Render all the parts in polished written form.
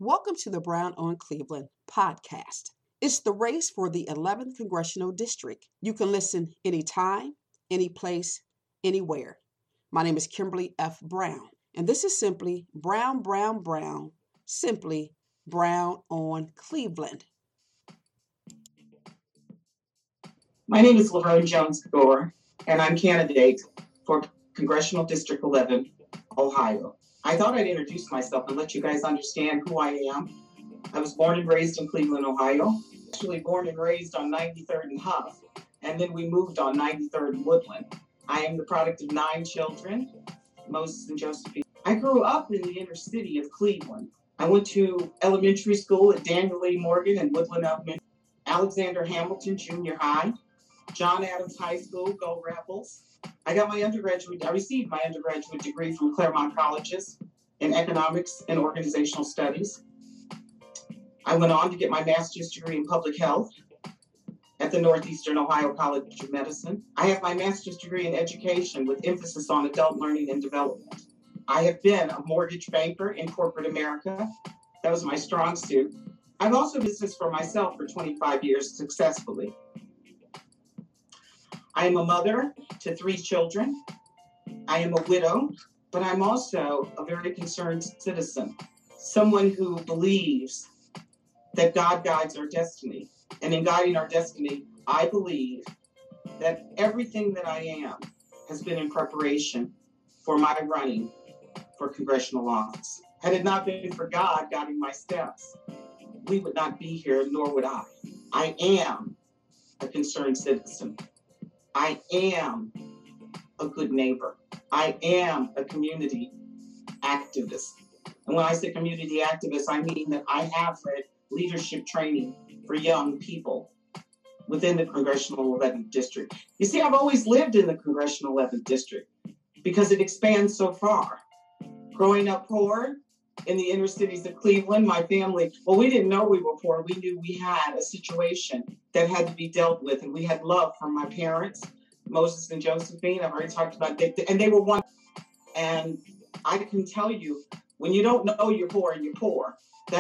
Welcome to the Brown on Cleveland podcast. It's the race for the 11th Congressional District. You can listen anytime, any place, anywhere. My name is Kimberly F. Brown, and this is simply Brown, Brown, Brown, simply Brown on Cleveland. My name is Laverne Jones-Gore, and I'm candidate for Congressional District 11, Ohio. I thought I'd introduce myself and let you guys understand who I am. I was born and raised in Cleveland, Ohio. Actually born and raised on 93rd and Huff, and then we moved on 93rd and Woodland. I am the product of 9 children, Moses and Josephine. I grew up in the inner city of Cleveland. I went to elementary school at Daniel A. Morgan and Woodland Elementary, Alexander Hamilton Junior High, John Adams High School, Go Rebels. I received my undergraduate degree from Claremont Colleges in economics and organizational studies. I went on to get my master's degree in public health at the Northeastern Ohio College of Medicine. I have my master's degree in education with emphasis on adult learning and development. I have been a mortgage banker in corporate America. That was my strong suit. I've also been business for myself for 25 years successfully. I am a mother to 3 children. I am a widow, but I'm also a very concerned citizen, someone who believes that God guides our destiny. And in guiding our destiny, I believe that everything that I am has been in preparation for my running for congressional office. Had it not been for God guiding my steps, we would not be here, nor would I. I am a concerned citizen. I am a good neighbor. I am a community activist. And when I say community activist, I mean that I have led leadership training for young people within the Congressional 11th District. You see, I've always lived in the Congressional 11th District because it expands so far. Growing up poor in the inner cities of Cleveland, my family, we didn't know we were poor. We knew we had a situation that had to be dealt with, and we had love from my parents, Moses and Josephine. I've already talked about that, and they were one. And I can tell you, when you don't know you're poor and you're poor,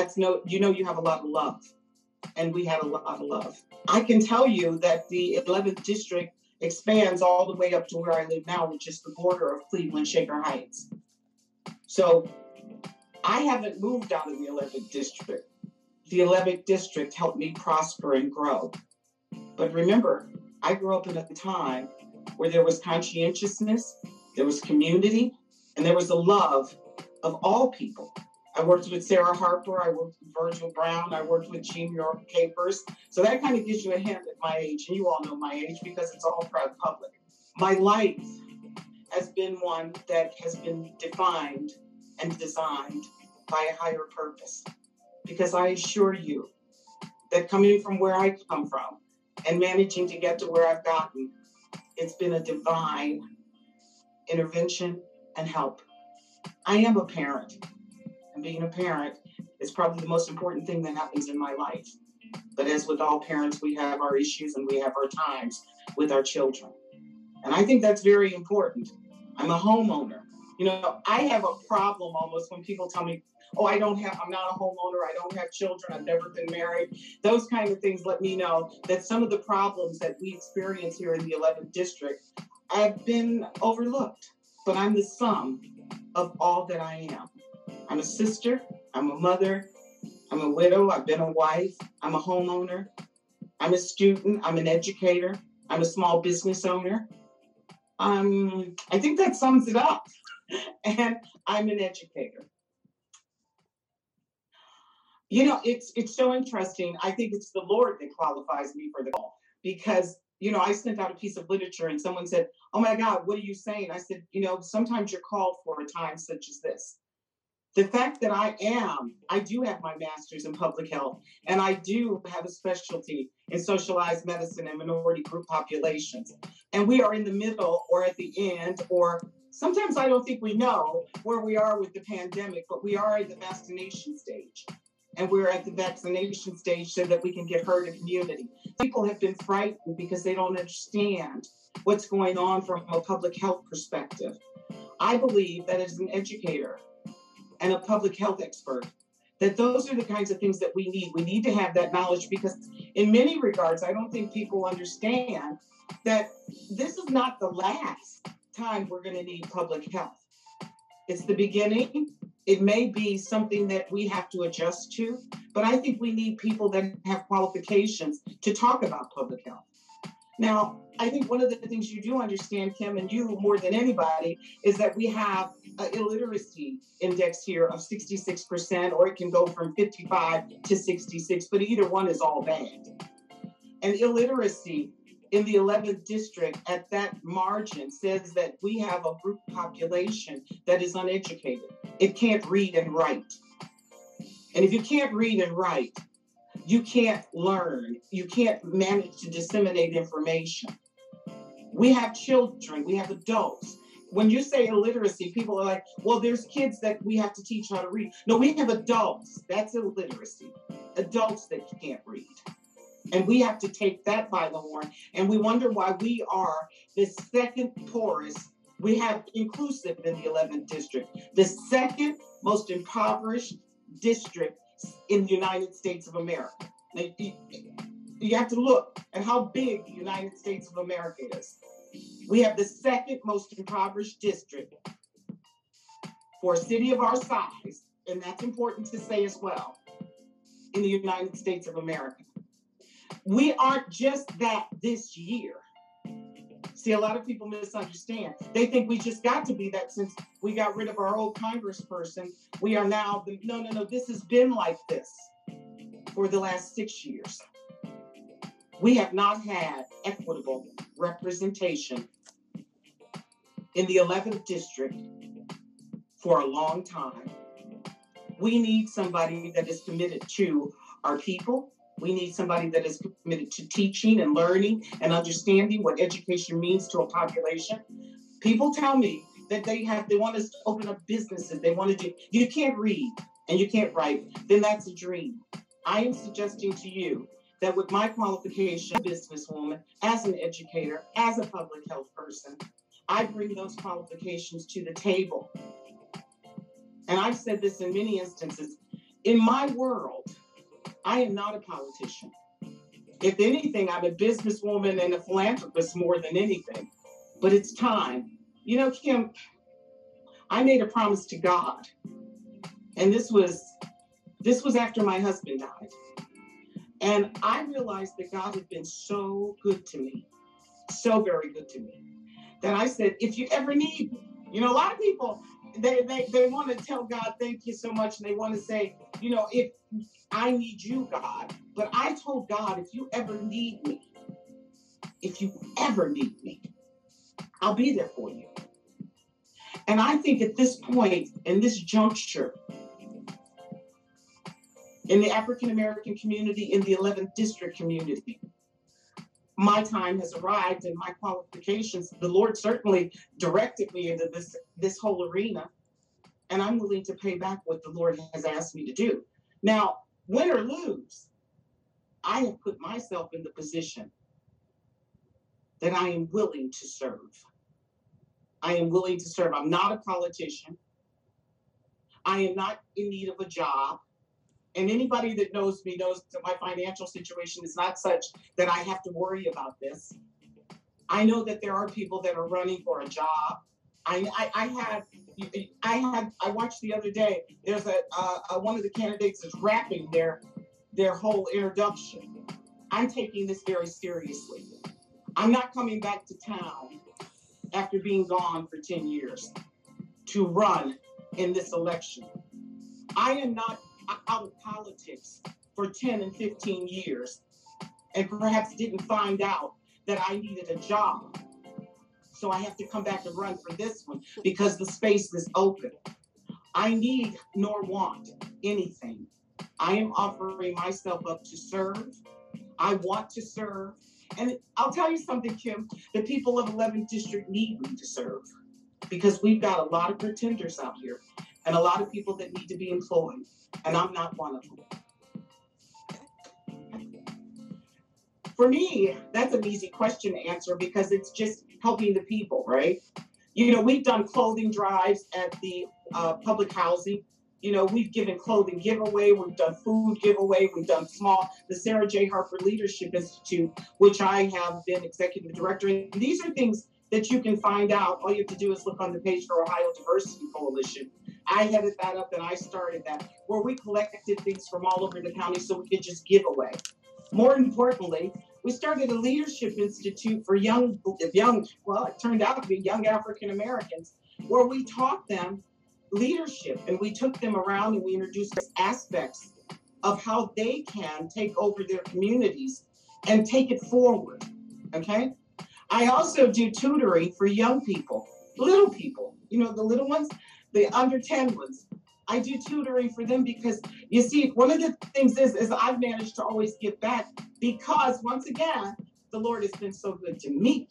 you have a lot of love, and we had a lot of love. I can tell you that the 11th District expands all the way up to where I live now, which is the border of Cleveland, Shaker Heights. So I haven't moved out of the 11th District. The 11th District helped me prosper and grow. But remember, I grew up in a time where there was conscientiousness, there was community, and there was a love of all people. I worked with Sarah Harper, I worked with Virgil Brown, I worked with Gene York Capers. So that kind of gives you a hint at my age, and you all know my age because it's all public. My life has been one that has been defined and designed by a higher purpose. Because I assure you that coming from where I come from and managing to get to where I've gotten, it's been a divine intervention and help. I am a parent, and being a parent is probably the most important thing that happens in my life. But as with all parents, we have our issues and we have our times with our children. And I think that's very important. I'm a homeowner. I have a problem almost when people tell me, I'm not a homeowner, I don't have children, I've never been married. Those kind of things let me know that some of the problems that we experience here in the 11th District have been overlooked. But I'm the sum of all that I am. I'm a sister, I'm a mother, I'm a widow, I've been a wife, I'm a homeowner, I'm a student, I'm an educator, I'm a small business owner. I think that sums it up. And I'm an educator. It's so interesting. I think it's the Lord that qualifies me for the call because, I sent out a piece of literature and someone said, "Oh my God, what are you saying?" I said, sometimes you're called for a time such as this. The fact that I do have my master's in public health, and I do have a specialty in socialized medicine and minority group populations. And we are in the middle or at the end, or sometimes I don't think we know where we are with the pandemic, but we are at the vaccination stage. And we're at the vaccination stage so that we can get herd immunity. People have been frightened because they don't understand what's going on from a public health perspective. I believe that as an educator and a public health expert, that those are the kinds of things that we need. We need to have that knowledge because in many regards, I don't think people understand that this is not the last time we're going to need public health. It's the beginning. It may be something that we have to adjust to, but I think we need people that have qualifications to talk about public health. Now, I think one of the things you do understand, Kim, and you more than anybody, is that we have an illiteracy index here of 66%, or it can go from 55 to 66, but either one is all bad. And illiteracy in the 11th district at that margin says that we have a group population that is uneducated. It can't read and write. And if you can't read and write, you can't learn. You can't manage to disseminate information. We have children, we have adults. When you say illiteracy, people are like, well, there's kids that we have to teach how to read. No, we have adults. That's illiteracy. Adults that can't read. And we have to take that by the horn. And we wonder why we are the second poorest. We have inclusive in the 11th district, the second most impoverished district in the United States of America. Now, you have to look at how big the United States of America is. We have the second most impoverished district for a city of our size, and that's important to say as well, in the United States of America. We aren't just that this year. See, a lot of people misunderstand. They think we just got to be that since we got rid of our old congressperson. We are now, no, this has been like this for the last 6 years. We have not had equitable representation in the 11th district for a long time. We need somebody that is committed to our people. We need somebody that is committed to teaching and learning and understanding what education means to a population. People tell me that they want us to open up businesses. They want to do, you can't read and you can't write, then that's a dream. I am suggesting to you that with my qualification, businesswoman, as an educator, as a public health person, I bring those qualifications to the table. And I've said this in many instances. In my world, I am not a politician. If anything, I'm a businesswoman and a philanthropist more than anything. But it's time. You know, Kim, I made a promise to God. And this was after my husband died. And I realized that God had been so good to me, so very good to me, that I said, if you ever need me, you know, a lot of people, they want to tell God, thank you so much. And they want to say, you know, if I need you, God. But I told God, if you ever need me, I'll be there for you. And I think at this point, in this juncture, in the African-American community, in the 11th district community, my time has arrived and my qualifications, the Lord certainly directed me into this whole arena, and I'm willing to pay back what the Lord has asked me to do. Now, win or lose, I have put myself in the position that I am willing to serve. I am willing to serve. I'm not a politician. I am not in need of a job. And anybody that knows me knows that my financial situation is not such that I have to worry about this. I know that there are people that are running for a job. I watched the other day, there's one of the candidates is wrapping their whole introduction. I'm taking this very seriously. I'm not coming back to town after being gone for 10 years to run in this election. I am not out of politics for 10 and 15 years and perhaps didn't find out that I needed a job. So I have to come back and run for this one because the space is open. I need nor want anything. I am offering myself up to serve. I want to serve. And I'll tell you something, Kim, the people of 11th District need me to serve because we've got a lot of pretenders out here and a lot of people that need to be employed. And I'm not one of them. For me, that's an easy question to answer because it's just helping the people, right? You know, we've done clothing drives at the public housing. We've given clothing giveaway, we've done food giveaway, we've done the Sarah J. Harper Leadership Institute, which I have been executive director. And these are things that you can find out. All you have to do is look on the page for Ohio Diversity Coalition. I headed that up and I started that, where we collected things from all over the county so we could just give away. More importantly, we started a leadership institute for young, well, it turned out to be young African Americans, where we taught them leadership, and we took them around and we introduced aspects of how they can take over their communities and take it forward. Okay. I also do tutoring for young people, little people, the little ones, the under 10 ones. I do tutoring for them because, you see, one of the things is I've managed to always give back because, once again, the Lord has been so good to me.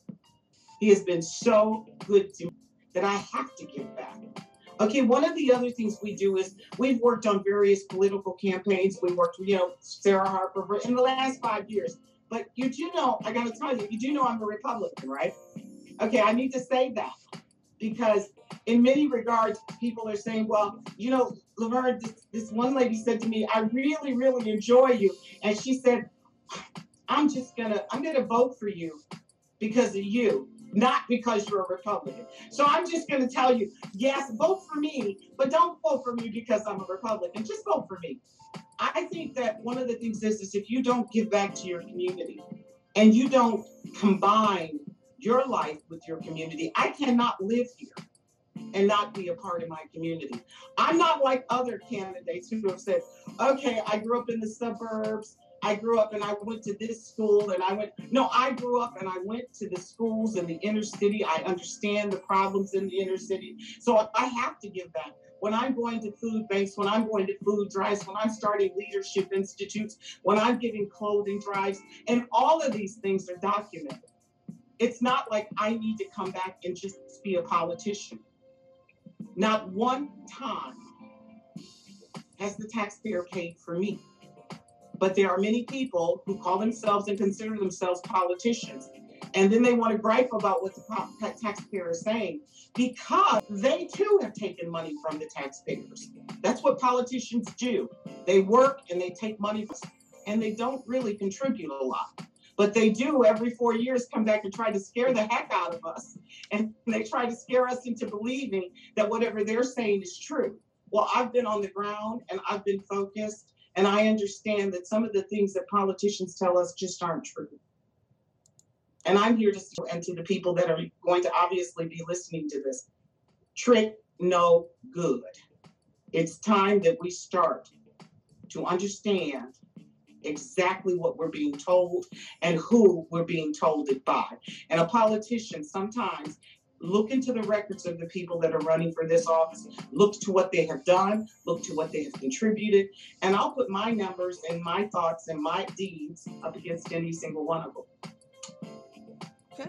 He has been so good to me that I have to give back. Okay, one of the other things we do is we've worked on various political campaigns. We worked with, Sarah Harper in the last 5 years. But I got to tell you, you do know I'm a Republican, right? Okay, I need to say that because in many regards, people are saying, well, Laverne, this one lady said to me, I really, really enjoy you. And she said, I'm going to vote for you because of you, not because you're a Republican. So I'm just going to tell you, yes, vote for me, but don't vote for me because I'm a Republican. Just vote for me. I think that one of the things is if you don't give back to your community and you don't combine your life with your community, I cannot live here and not be a part of my community. I'm not like other candidates who have said, okay, I grew up in the suburbs. I grew up and I went to this school and I grew up and I went to the schools in the inner city. I understand the problems in the inner city. So I have to give back. When I'm going to food banks, when I'm going to food drives, when I'm starting leadership institutes, when I'm giving clothing drives, and all of these things are documented. It's not like I need to come back and just be a politician. Not one time has the taxpayer paid for me. But there are many people who call themselves and consider themselves politicians. And then they want to gripe about what the taxpayer is saying because they too have taken money from the taxpayers. That's what politicians do. They work and they take money and they don't really contribute a lot. But they do every 4 years come back and try to scare the heck out of us. And they try to scare us into believing that whatever they're saying is true. Well, I've been on the ground and I've been focused. And I understand that some of the things that politicians tell us just aren't true. And I'm here to say, and to the people that are going to obviously be listening to this, trick no good. It's time that we start to understand exactly what we're being told and who we're being told it by. And a politician sometimes look into the records of the people that are running for this office, look to what they have done, look to what they have contributed, and I'll put my numbers and my thoughts and my deeds up against any single one of them. Okay.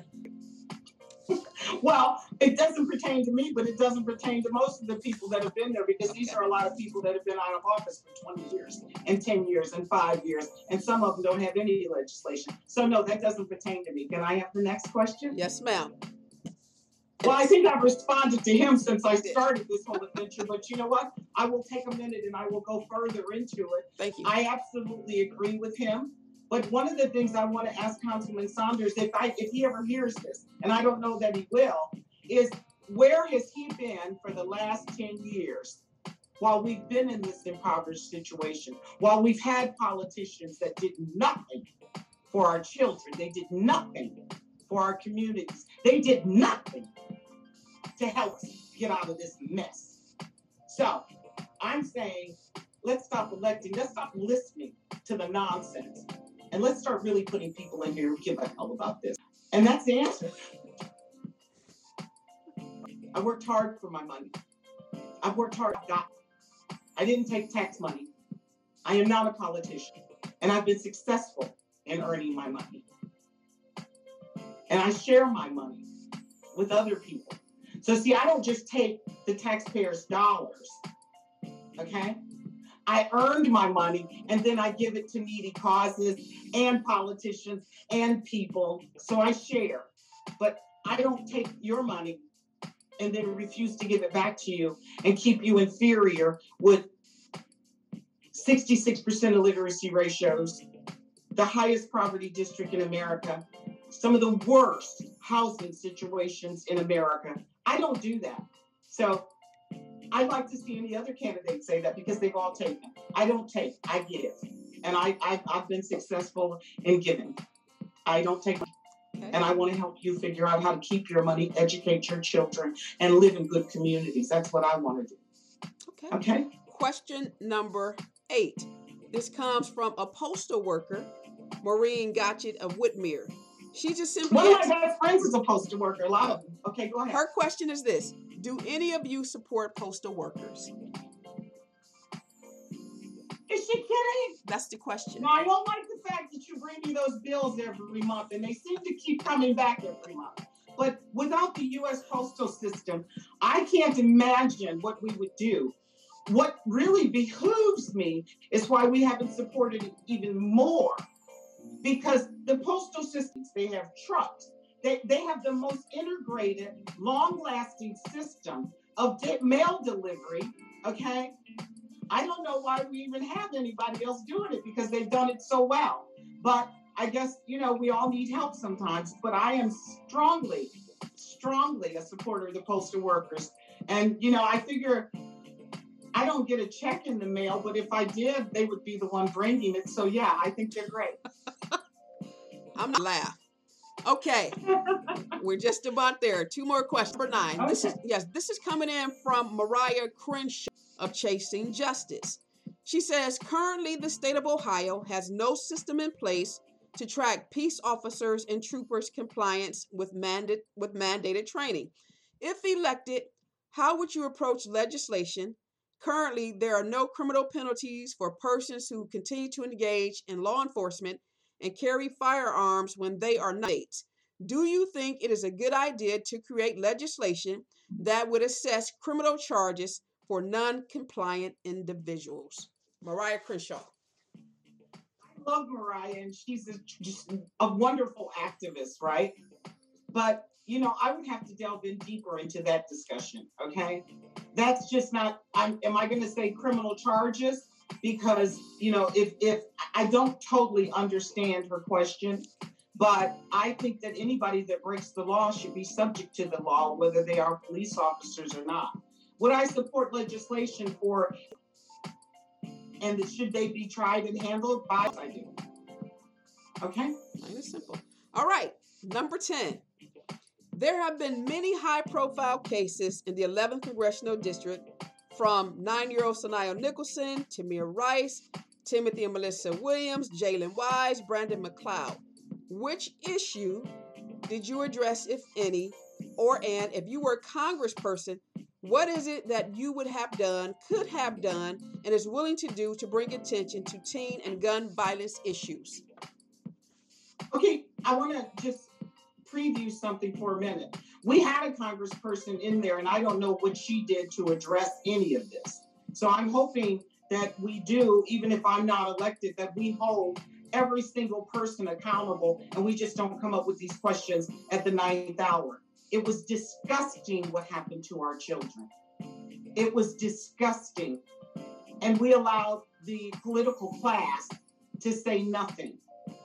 Well, it doesn't pertain to me, but it doesn't pertain to most of the people that have been there because these are a lot of people that have been out of office for 20 years and 10 years and 5 years, and some of them don't have any legislation. So no, that doesn't pertain to me. Can I have the next question? Yes, ma'am. Well, I think I've responded to him since I started this whole adventure, but you know what? I will take a minute and I will go further into it. Thank you. I absolutely agree with him. But one of the things I want to ask Councilman Saunders, if he ever hears this, and I don't know that he will, is where has he been for the last 10 years while we've been in this impoverished situation, while we've had politicians that did nothing for our children, they did nothing for our communities, they did nothing to help us get out of this mess. So I'm saying, let's stop electing, let's stop listening to the nonsense, and let's start really putting people in here who give a hell about this. And that's the answer. I worked hard for my money. I've worked hard, I didn't take tax money. I am not a politician, and I've been successful in earning my money. And I share my money with other people. So see, I don't just take the taxpayers' dollars, okay? I earned my money and then I give it to needy causes and politicians and people. So I share, but I don't take your money and then refuse to give it back to you and keep you inferior with 66% illiteracy ratios, the highest poverty district in America, some of the worst housing situations in America. I don't do that. So I'd like to see any other candidates say that, because they've all taken. I don't take, I give. And I've been successful in giving. I don't take. Okay. And I want to help you figure out how to keep your money, educate your children, and live in good communities. That's what I want to do. Okay. Question number 8. This comes from a postal worker, Maureen Gotchett of Whitmere. She just simply one of my best friends is a postal worker, a lot of them. Okay, go ahead. Her question is this: do any of you support postal workers? Is she kidding? That's the question. No, I don't like the fact that you bring me those bills every month, and they seem to keep coming back every month. But without the U.S. postal system, I can't imagine what we would do. What really behooves me is why we haven't supported it even more. Because the postal systems, they have trucks. They have the most integrated, long-lasting system of mail delivery, okay? I don't know why we even have anybody else doing it, because they've done it so well. But I guess, we all need help sometimes. But I am strongly a supporter of the postal workers. And, I figure I don't get a check in the mail, but if I did, they would be the one bringing it. So, yeah, I think they're great. I'm not laughing. Okay, we're just about there. 2 more questions. Number 9. Okay. This is coming in from Mariah Crenshaw of Chasing Justice. She says, currently the state of Ohio has no system in place to track peace officers and troopers' compliance with mandated training. If elected, how would you approach legislation? Currently, there are no criminal penalties for persons who continue to engage in law enforcement and carry firearms when they are not. Do you think it is a good idea to create legislation that would assess criminal charges for non-compliant individuals? Mariah Crenshaw. I love Mariah, and she's just a wonderful activist, right? But, I would have to delve in deeper into that discussion, okay? That's just not, am I going to say criminal charges? Because, if I don't totally understand her question, but I think that anybody that breaks the law should be subject to the law, whether they are police officers or not. Would I support legislation for, and should they be tried and handled? I do. Okay? Plain and simple. All right, number 10. There have been many high-profile cases in the 11th Congressional District, from 9-year-old Sanaya Nicholson, Tamir Rice, Timothy and Melissa Williams, Jalen Wise, Brandon McLeod. Which issue did you address, if any, and if you were a congressperson, what is it that you would have done, could have done, and is willing to do to bring attention to teen and gun violence issues? Okay, I want to just preview something for a minute. We had a congressperson in there, and I don't know what she did to address any of this. So I'm hoping that we do, even if I'm not elected, that we hold every single person accountable, and we just don't come up with these questions at the 9th hour. It was disgusting what happened to our children. It was disgusting. And we allowed the political class to say nothing.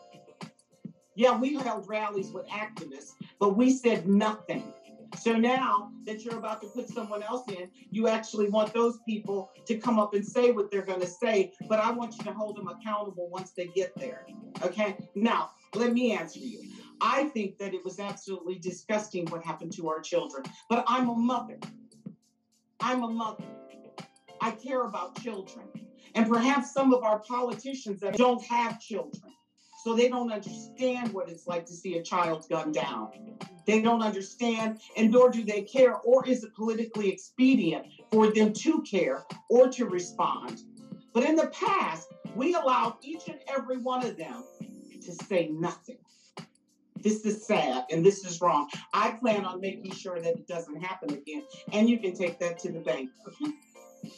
Yeah, we held rallies with activists, but we said nothing. So now that you're about to put someone else in, you actually want those people to come up and say what they're going to say, but I want you to hold them accountable once they get there. Okay? Now, let me answer you. I think that it was absolutely disgusting what happened to our children, but I'm a mother. I'm a mother. I care about children. And perhaps some of our politicians that don't have children, so they don't understand what it's like to see a child gunned down. They don't understand, and nor do they care, or is it politically expedient for them to care or to respond. But in the past, we allowed each and every one of them to say nothing. This is sad, and this is wrong. I plan on making sure that it doesn't happen again, and you can take that to the bank.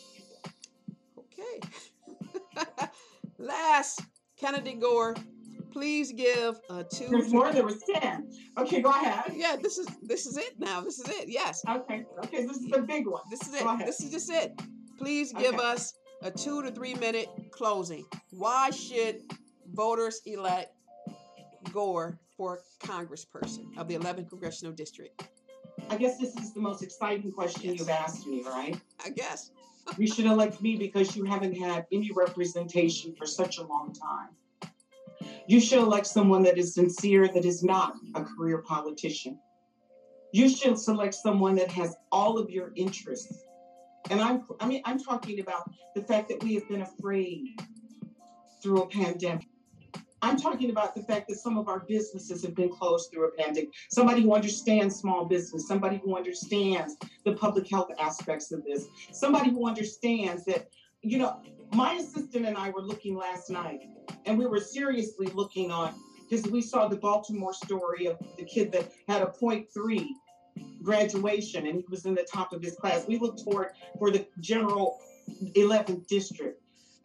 Okay. Last, Kennedy Gore, Please give a 2. There's more. There was 10. Okay, go ahead. Yeah, this is it now. This is it. Yes. Okay. This is the big one. This is Go it. ahead. This is just it. Please give Okay. us a 2 to 3 minute closing. Why should voters elect Gore for congressperson of the 11th Congressional District? I guess this is the most exciting question Yes. you've asked me, right? I guess. You should elect me because you haven't had any representation for such a long time. You should elect someone that is sincere, that is not a career politician. You should select someone that has all of your interests. And I'm talking about the fact that we have been afraid through a pandemic. I'm talking about the fact that some of our businesses have been closed through a pandemic. Somebody who understands small business, somebody who understands the public health aspects of this, somebody who understands that, my assistant and I were looking last night, and we were seriously looking on, because we saw the Baltimore story of the kid that had a 0.3 graduation, and he was in the top of his class. We looked for the general 11th district.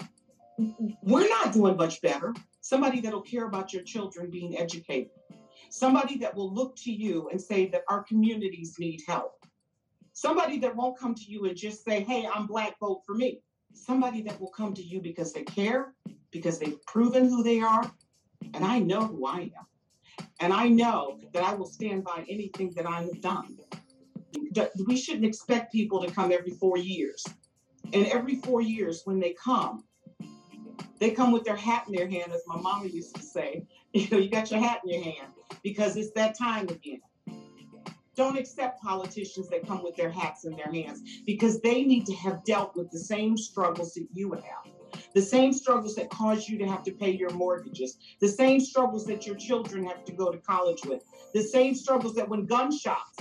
We're not doing much better. Somebody that'll care about your children being educated. Somebody that will look to you and say that our communities need help. Somebody that won't come to you and just say, hey, I'm Black, vote for me. Somebody that will come to you because they care, because they've proven who they are, and I know who I am. And I know that I will stand by anything that I have done. We shouldn't expect people to come every 4 years. And every 4 years when they come with their hat in their hand, as my mama used to say. You got your hat in your hand because it's that time again. Don't accept politicians that come with their hats in their hands, because they need to have dealt with the same struggles that you have. The same struggles that cause you to have to pay your mortgages. The same struggles that your children have to go to college with. The same struggles that when gunshots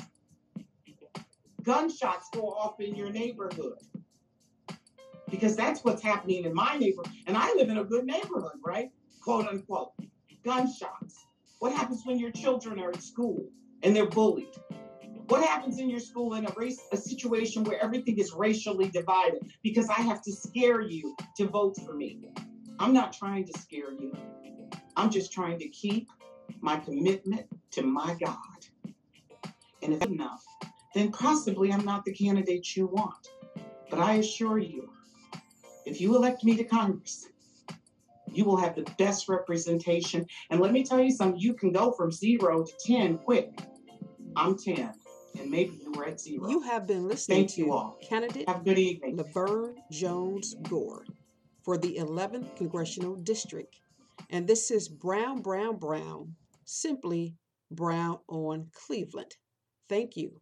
go off in your neighborhood. Because that's what's happening in my neighborhood. And I live in a good neighborhood, right? Quote unquote. Gunshots. What happens when your children are at school and they're bullied? What happens in your school in a situation where everything is racially divided because I have to scare you to vote for me? I'm not trying to scare you. I'm just trying to keep my commitment to my God. And if enough, then possibly I'm not the candidate you want. But I assure you, if you elect me to Congress, you will have the best representation. And let me tell you something, you can go from 0 to 10 quick. I'm 10, and maybe you were at 0. You have been listening Thank you all. Candidate Have a good evening. Laverne Jones Gore for the 11th Congressional District. And this is Brown, Brown, Brown, simply Brown on Cleveland. Thank you.